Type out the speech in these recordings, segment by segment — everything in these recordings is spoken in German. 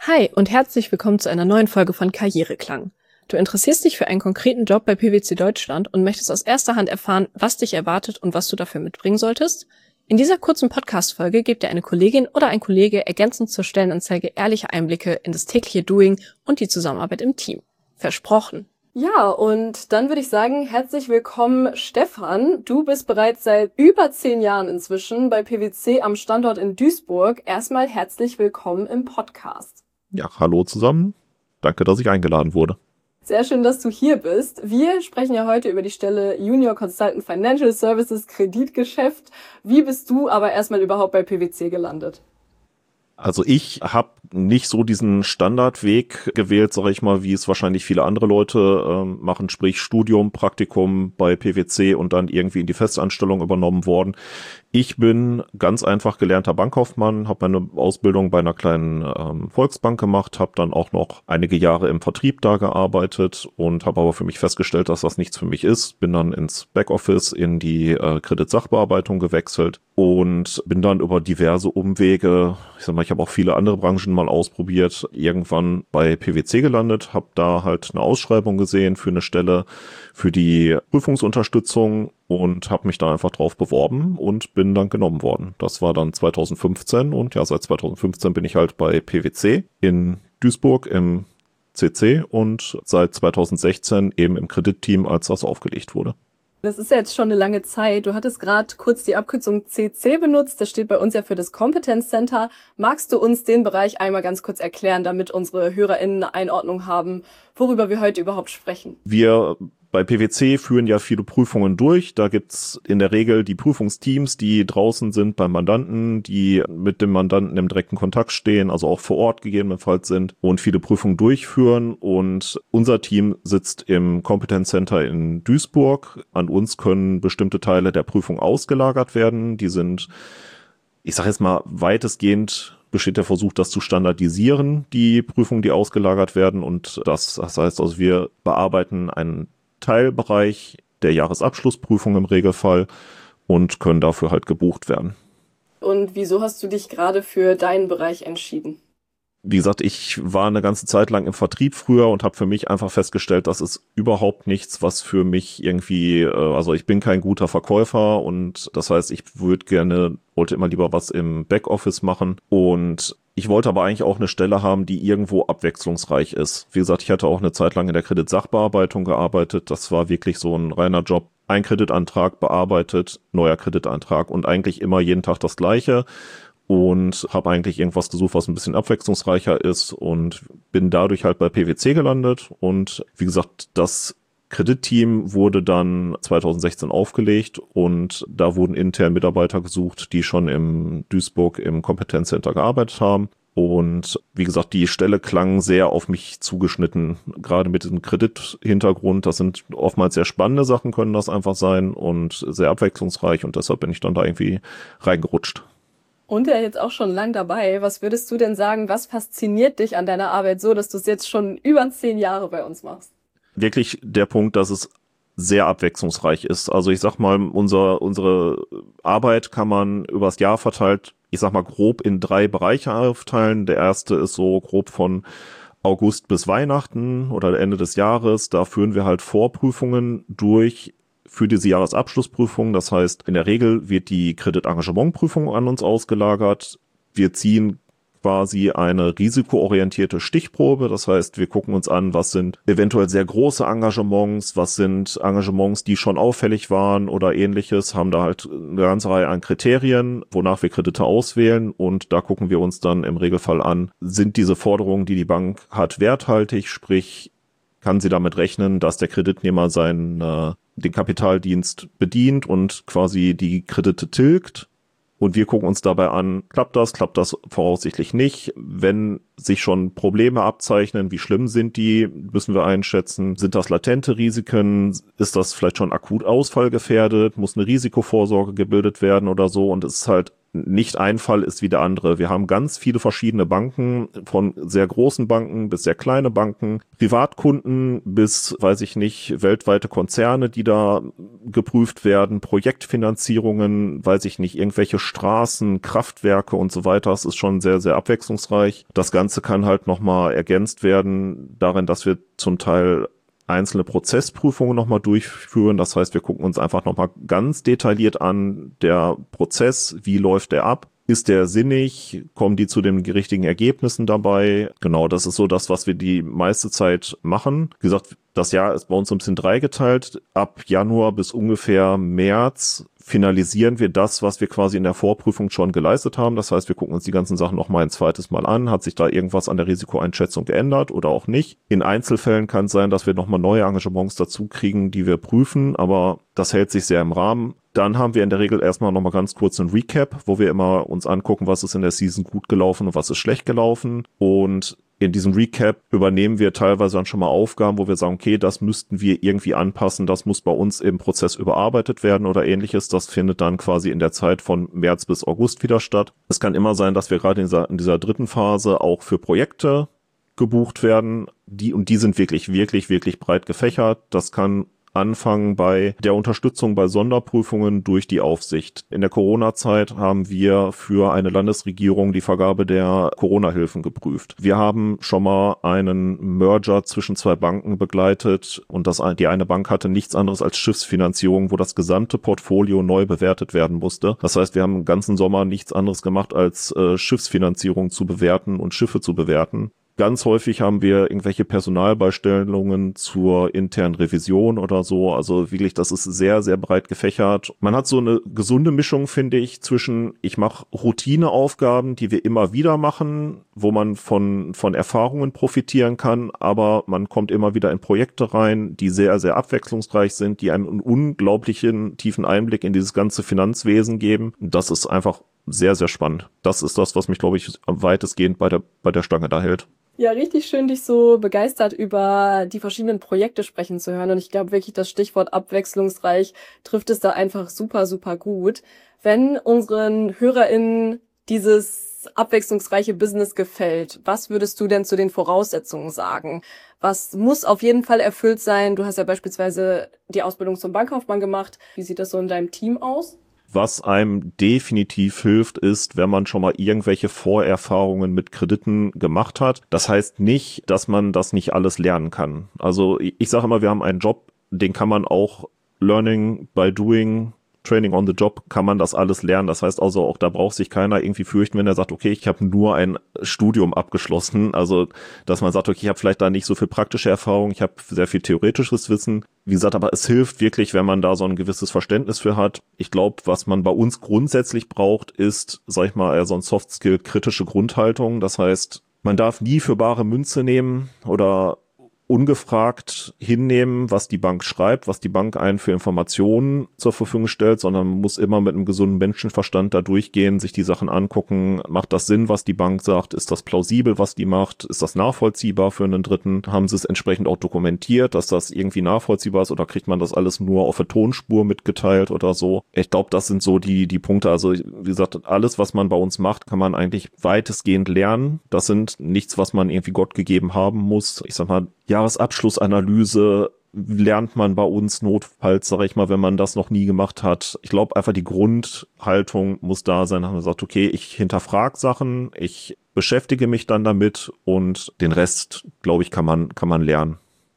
Hi und herzlich willkommen zu einer neuen Folge von Karriereklang. Du interessierst dich für einen konkreten Job bei PwC Deutschland und möchtest aus erster Hand erfahren, was dich erwartet und was du dafür mitbringen solltest? In dieser kurzen Podcast-Folge gibt dir eine Kollegin oder ein Kollege ergänzend zur Stellenanzeige ehrliche Einblicke in das tägliche Doing und die Zusammenarbeit im Team. Versprochen. Ja, und dann würde ich sagen, herzlich willkommen, Stefan. Du bist bereits seit über 10 Jahren inzwischen bei PwC am Standort in Duisburg. Erstmal herzlich willkommen im Podcast. Ja, hallo zusammen. Danke, dass ich eingeladen wurde. Sehr schön, dass du hier bist. Wir sprechen ja heute über die Stelle Junior Consultant Financial Services Kreditgeschäft. Wie bist du aber erstmal überhaupt bei PwC gelandet? Also ich habe nicht so diesen Standardweg gewählt, sage ich mal, wie es wahrscheinlich viele andere Leute machen, sprich Studium, Praktikum bei PwC und dann irgendwie in die Festanstellung übernommen worden. Ich bin ganz einfach gelernter Bankkaufmann, habe meine Ausbildung bei einer kleinen Volksbank gemacht, habe dann auch noch einige Jahre im Vertrieb da gearbeitet und habe aber für mich festgestellt, dass das nichts für mich ist. Bin dann ins Backoffice in die Kreditsachbearbeitung gewechselt und bin dann über diverse Umwege, ich sag mal, ich habe auch viele andere Branchen mal ausprobiert, irgendwann bei PwC gelandet, habe da halt eine Ausschreibung gesehen für eine Stelle für die Prüfungsunterstützung und habe mich da einfach drauf beworben und bin dann genommen worden. Das war dann 2015 und ja, seit 2015 bin ich halt bei PwC in Duisburg im CC und seit 2016 eben im Kreditteam, als das aufgelegt wurde. Das ist ja jetzt schon eine lange Zeit. Du hattest gerade kurz die Abkürzung CC benutzt. Das steht bei uns ja für das Competence Center. Magst du uns den Bereich einmal ganz kurz erklären, damit unsere HörerInnen eine Einordnung haben, worüber wir heute überhaupt sprechen? Wir bei PwC führen ja viele Prüfungen durch. Da gibt's in der Regel die Prüfungsteams, die draußen sind beim Mandanten, die mit dem Mandanten im direkten Kontakt stehen, also auch vor Ort gegebenenfalls sind und viele Prüfungen durchführen. Und unser Team sitzt im Competence Center in Duisburg. An uns können bestimmte Teile der Prüfung ausgelagert werden. Die sind, ich sage jetzt mal, weitestgehend besteht der Versuch, das zu standardisieren, die Prüfungen, die ausgelagert werden. Und das heißt also, wir bearbeiten einen Teilbereich der Jahresabschlussprüfung im Regelfall und können dafür halt gebucht werden. Und wieso hast du dich gerade für deinen Bereich entschieden? Wie gesagt, ich war eine ganze Zeit lang im Vertrieb früher und habe für mich einfach festgestellt, das ist überhaupt nichts, was für mich irgendwie, also ich bin kein guter Verkäufer und das heißt, ich wollte immer lieber was im Backoffice machen und ich wollte aber eigentlich auch eine Stelle haben, die irgendwo abwechslungsreich ist. Wie gesagt, ich hatte auch eine Zeit lang in der Kreditsachbearbeitung gearbeitet. Das war wirklich so ein reiner Job. Ein Kreditantrag bearbeitet, neuer Kreditantrag und eigentlich immer jeden Tag das Gleiche. Und habe eigentlich irgendwas gesucht, was ein bisschen abwechslungsreicher ist und bin dadurch halt bei PwC gelandet. Und wie gesagt, das Kreditteam wurde dann 2016 aufgelegt und da wurden intern Mitarbeiter gesucht, die schon im Duisburg im Competence Center gearbeitet haben. Und wie gesagt, die Stelle klang sehr auf mich zugeschnitten, gerade mit dem Kredithintergrund. Das sind oftmals sehr spannende Sachen, können das einfach sein und sehr abwechslungsreich und deshalb bin ich dann da irgendwie reingerutscht. Und ja jetzt auch schon lang dabei. Was würdest du denn sagen, was fasziniert dich an deiner Arbeit so, dass du es jetzt schon über 10 Jahre bei uns machst? Wirklich der Punkt, dass es sehr abwechslungsreich ist. Also ich sag mal, unsere Arbeit kann man übers Jahr verteilt, ich sag mal grob in 3 Bereiche aufteilen. Der erste ist so grob von August bis Weihnachten oder Ende des Jahres. Da führen wir halt Vorprüfungen durch für diese Jahresabschlussprüfung. Das heißt, in der Regel wird die Kreditengagementprüfung an uns ausgelagert. Wir ziehen quasi eine risikoorientierte Stichprobe. Das heißt, wir gucken uns an, was sind eventuell sehr große Engagements, was sind Engagements, die schon auffällig waren oder ähnliches, haben da halt eine ganze Reihe an Kriterien, wonach wir Kredite auswählen und da gucken wir uns dann im Regelfall an, sind diese Forderungen, die die Bank hat, werthaltig, sprich, kann sie damit rechnen, dass der Kreditnehmer den Kapitaldienst bedient und quasi die Kredite tilgt. Und wir gucken uns dabei an, klappt das voraussichtlich nicht. Wenn sich schon Probleme abzeichnen, wie schlimm sind die, müssen wir einschätzen. Sind das latente Risiken? Ist das vielleicht schon akut ausfallgefährdet? Muss eine Risikovorsorge gebildet werden oder so? Und es ist halt nicht ein Fall ist wie der andere. Wir haben ganz viele verschiedene Banken, von sehr großen Banken bis sehr kleine Banken, Privatkunden bis, weiß ich nicht, weltweite Konzerne, die da geprüft werden, Projektfinanzierungen, weiß ich nicht, irgendwelche Straßen, Kraftwerke und so weiter. Es ist schon sehr, sehr abwechslungsreich. Das Ganze kann halt nochmal ergänzt werden darin, dass wir zum Teil einzelne Prozessprüfungen nochmal durchführen. Das heißt, wir gucken uns einfach nochmal ganz detailliert an, der Prozess, wie läuft der ab? Ist der sinnig? Kommen die zu den richtigen Ergebnissen dabei? Genau, das ist so das, was wir die meiste Zeit machen. Wie gesagt, das Jahr ist bei uns so ein bisschen dreigeteilt. Ab Januar bis ungefähr März finalisieren wir das, was wir quasi in der Vorprüfung schon geleistet haben. Das heißt, wir gucken uns die ganzen Sachen noch mal ein zweites Mal an. Hat sich da irgendwas an der Risikoeinschätzung geändert oder auch nicht? In Einzelfällen kann es sein, dass wir noch mal neue Engagements dazu kriegen, die wir prüfen, aber das hält sich sehr im Rahmen. Dann haben wir in der Regel erstmal noch mal ganz kurz einen Recap, wo wir immer uns angucken, was ist in der Season gut gelaufen und was ist schlecht gelaufen. Und in diesem Recap übernehmen wir teilweise dann schon mal Aufgaben, wo wir sagen, okay, das müssten wir irgendwie anpassen, das muss bei uns im Prozess überarbeitet werden oder ähnliches. Das findet dann quasi in der Zeit von März bis August wieder statt. Es kann immer sein, dass wir gerade in dieser dritten Phase auch für Projekte gebucht werden. Die sind wirklich, wirklich, wirklich breit gefächert. Das kann anfangen bei der Unterstützung bei Sonderprüfungen durch die Aufsicht. In der Corona-Zeit haben wir für eine Landesregierung die Vergabe der Corona-Hilfen geprüft. Wir haben schon mal einen Merger zwischen zwei Banken begleitet und die eine Bank hatte nichts anderes als Schiffsfinanzierung, wo das gesamte Portfolio neu bewertet werden musste. Das heißt, wir haben den ganzen Sommer nichts anderes gemacht, als Schiffsfinanzierung zu bewerten und Schiffe zu bewerten. Ganz häufig haben wir irgendwelche Personalbeistellungen zur internen Revision oder so. Also wirklich, das ist sehr, sehr breit gefächert. Man hat so eine gesunde Mischung, finde ich, zwischen ich mache Routineaufgaben, die wir immer wieder machen, wo man von Erfahrungen profitieren kann, aber man kommt immer wieder in Projekte rein, die sehr, sehr abwechslungsreich sind, die einem einen unglaublichen tiefen Einblick in dieses ganze Finanzwesen geben. Das ist einfach sehr, sehr spannend. Das ist das, was mich, glaube ich, am weitestgehend bei der Stange da hält. Ja, richtig schön, dich so begeistert über die verschiedenen Projekte sprechen zu hören. Und ich glaube wirklich, das Stichwort abwechslungsreich trifft es da einfach super, super gut. Wenn unseren HörerInnen dieses abwechslungsreiche Business gefällt, was würdest du denn zu den Voraussetzungen sagen? Was muss auf jeden Fall erfüllt sein? Du hast ja beispielsweise die Ausbildung zum Bankkaufmann gemacht. Wie sieht das so in deinem Team aus? Was einem definitiv hilft, ist, wenn man schon mal irgendwelche Vorerfahrungen mit Krediten gemacht hat. Das heißt nicht, dass man das nicht alles lernen kann. Also ich sage immer, wir haben einen Job, den kann man auch Learning by Doing, Training on the Job, kann man das alles lernen. Das heißt also auch, da braucht sich keiner irgendwie fürchten, wenn er sagt, okay, ich habe nur ein Studium abgeschlossen. Also, dass man sagt, okay, ich habe vielleicht da nicht so viel praktische Erfahrung, ich habe sehr viel theoretisches Wissen. Wie gesagt, aber es hilft wirklich, wenn man da so ein gewisses Verständnis für hat. Ich glaube, was man bei uns grundsätzlich braucht, ist, sag ich mal, eher so ein Soft-Skill, kritische Grundhaltung. Das heißt, man darf nie für bare Münze nehmen oder ungefragt hinnehmen, was die Bank schreibt, was die Bank einen für Informationen zur Verfügung stellt, sondern man muss immer mit einem gesunden Menschenverstand da durchgehen, sich die Sachen angucken. Macht das Sinn, was die Bank sagt? Ist das plausibel, was die macht? Ist das nachvollziehbar für einen Dritten? Haben sie es entsprechend auch dokumentiert, dass das irgendwie nachvollziehbar ist, oder kriegt man das alles nur auf der Tonspur mitgeteilt oder so? Ich glaube, das sind so die Punkte. Also wie gesagt, alles, was man bei uns macht, kann man eigentlich weitestgehend lernen. Das sind nichts, was man irgendwie Gott gegeben haben muss. Ich sag mal, Jahresabschlussanalyse lernt man bei uns notfalls, sage ich mal, wenn man das noch nie gemacht hat. Ich glaube einfach, die Grundhaltung muss da sein, dass man sagt, okay, ich hinterfrage Sachen, ich beschäftige mich dann damit und den Rest, glaube ich, kann man lernen.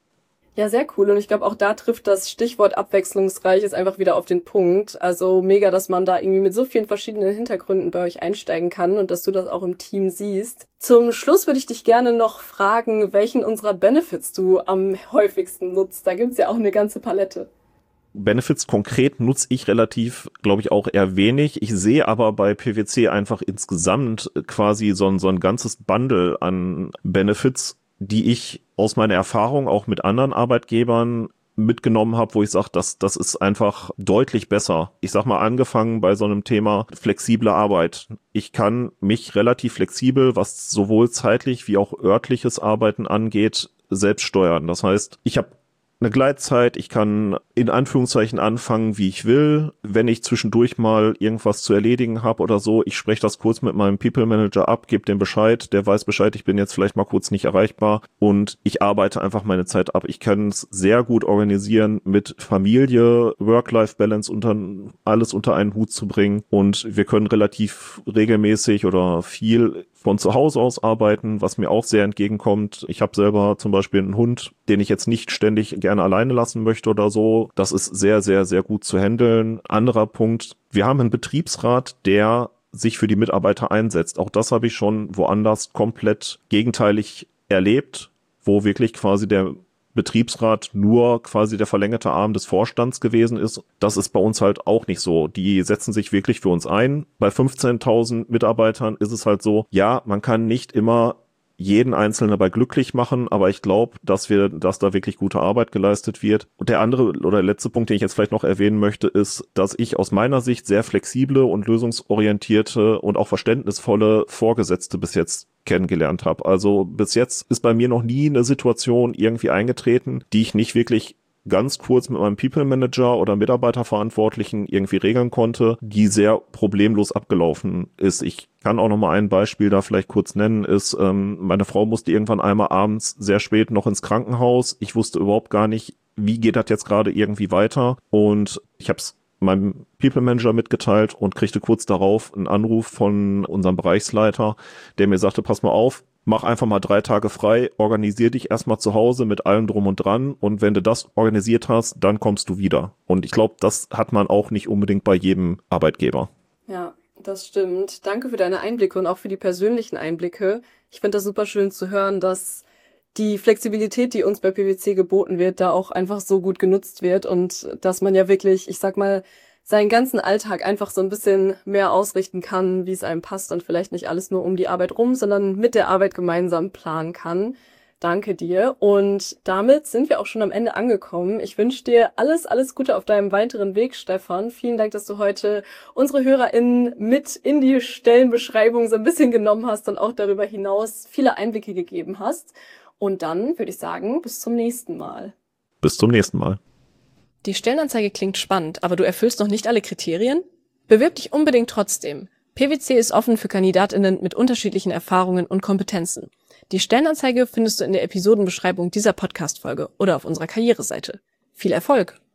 Ja, sehr cool. Und ich glaube, auch da trifft das Stichwort abwechslungsreich ist einfach wieder auf den Punkt. Also mega, dass man da irgendwie mit so vielen verschiedenen Hintergründen bei euch einsteigen kann und dass du das auch im Team siehst. Zum Schluss würde ich dich gerne noch fragen, welchen unserer Benefits du am häufigsten nutzt. Da gibt's ja auch eine ganze Palette. Benefits konkret nutze ich relativ, glaube ich, auch eher wenig. Ich sehe aber bei PwC einfach insgesamt quasi so ein ganzes Bundle an Benefits, die ich aus meiner Erfahrung auch mit anderen Arbeitgebern mitgenommen habe, wo ich sage, das ist einfach deutlich besser. Ich sag mal, angefangen bei so einem Thema flexible Arbeit. Ich kann mich relativ flexibel, was sowohl zeitlich wie auch örtliches Arbeiten angeht, selbst steuern. Das heißt, ich habe eine Gleitzeit, ich kann in Anführungszeichen anfangen, wie ich will. Wenn ich zwischendurch mal irgendwas zu erledigen habe oder so, ich spreche das kurz mit meinem People Manager ab, gebe dem Bescheid, der weiß Bescheid, ich bin jetzt vielleicht mal kurz nicht erreichbar und ich arbeite einfach meine Zeit ab. Ich kann es sehr gut organisieren, mit Familie, Work-Life-Balance alles unter einen Hut zu bringen und wir können relativ regelmäßig oder viel von zu Hause aus arbeiten, was mir auch sehr entgegenkommt. Ich habe selber zum Beispiel einen Hund, den ich jetzt nicht ständig gerne alleine lassen möchte oder so. Das ist sehr, sehr, sehr gut zu handeln. Anderer Punkt, wir haben einen Betriebsrat, der sich für die Mitarbeiter einsetzt. Auch das habe ich schon woanders komplett gegenteilig erlebt, wo wirklich quasi der Betriebsrat nur quasi der verlängerte Arm des Vorstands gewesen ist. Das ist bei uns halt auch nicht so. Die setzen sich wirklich für uns ein. Bei 15.000 Mitarbeitern ist es halt so, ja, man kann nicht immer jeden Einzelnen dabei glücklich machen, aber ich glaube, dass da wirklich gute Arbeit geleistet wird. Und der andere oder letzte Punkt, den ich jetzt vielleicht noch erwähnen möchte, ist, dass ich aus meiner Sicht sehr flexible und lösungsorientierte und auch verständnisvolle Vorgesetzte bis jetzt kennengelernt habe. Also bis jetzt ist bei mir noch nie eine Situation irgendwie eingetreten, die ich nicht wirklich ganz kurz mit meinem People Manager oder Mitarbeiterverantwortlichen irgendwie regeln konnte, die sehr problemlos abgelaufen ist. Ich kann auch noch mal ein Beispiel da vielleicht kurz nennen, ist, meine Frau musste irgendwann einmal abends sehr spät noch ins Krankenhaus. Ich wusste überhaupt gar nicht, wie geht das jetzt gerade irgendwie weiter, und ich habe es meinem People Manager mitgeteilt und kriegte kurz darauf einen Anruf von unserem Bereichsleiter, der mir sagte, pass mal auf, mach einfach mal 3 Tage frei, organisier dich erstmal zu Hause mit allem drum und dran, und wenn du das organisiert hast, dann kommst du wieder. Und ich glaube, das hat man auch nicht unbedingt bei jedem Arbeitgeber. Ja, das stimmt. Danke für deine Einblicke und auch für die persönlichen Einblicke. Ich finde das super schön zu hören, dass die Flexibilität, die uns bei PwC geboten wird, da auch einfach so gut genutzt wird und dass man ja wirklich, ich sag mal, seinen ganzen Alltag einfach so ein bisschen mehr ausrichten kann, wie es einem passt und vielleicht nicht alles nur um die Arbeit rum, sondern mit der Arbeit gemeinsam planen kann. Danke dir. Und damit sind wir auch schon am Ende angekommen. Ich wünsche dir alles, alles Gute auf deinem weiteren Weg, Stefan. Vielen Dank, dass du heute unsere HörerInnen mit in die Stellenbeschreibung so ein bisschen genommen hast und auch darüber hinaus viele Einblicke gegeben hast. Und dann würde ich sagen, bis zum nächsten Mal. Bis zum nächsten Mal. Die Stellenanzeige klingt spannend, aber du erfüllst noch nicht alle Kriterien? Bewirb dich unbedingt trotzdem. PwC ist offen für KandidatInnen mit unterschiedlichen Erfahrungen und Kompetenzen. Die Stellenanzeige findest du in der Episodenbeschreibung dieser Podcast-Folge oder auf unserer Karriereseite. Viel Erfolg!